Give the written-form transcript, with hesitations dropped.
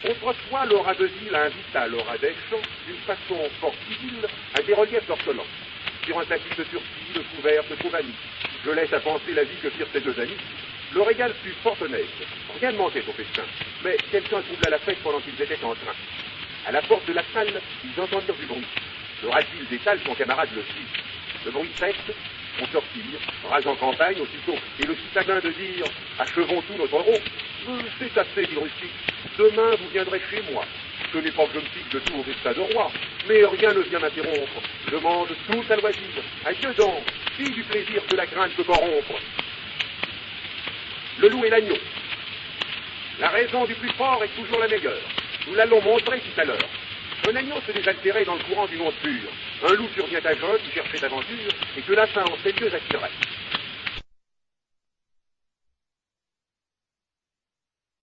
Autrefois, Laura de Ville invita Laura Deschamps, d'une façon fort civile, à des reliefs d'ortolans. Sur un tapis de turquie, de couvert, de trouvanis. Je laisse à penser la vie que firent ces deux amis. Le régal fut fort honnête. Rien ne manquait au festin. Mais quelqu'un troubla la fête pendant qu'ils étaient en train. À la porte de la salle, ils entendirent du bruit. Laura-t-il détale son camarade le suit. Le bruit cesse, on sortit, rage en campagne aussitôt, et le citadin de dire « Achevons tout notre rôle. C'est assez, dit le rustique. Demain, vous viendrez chez moi. Ce n'est pas que je me fixe de tout au festin de roi, mais rien ne vient m'interrompre. Je mange tout à loisir. Adieu donc, fille du plaisir que la crainte peut corrompre. » Le loup et l'agneau. La raison du plus fort est toujours la meilleure. Nous l'allons montrer tout à l'heure. Un agneau se désaltérait dans le courant du monde pur. Un loup survient à jeun qui cherchait aventure et que la faim en ses lieux attirait.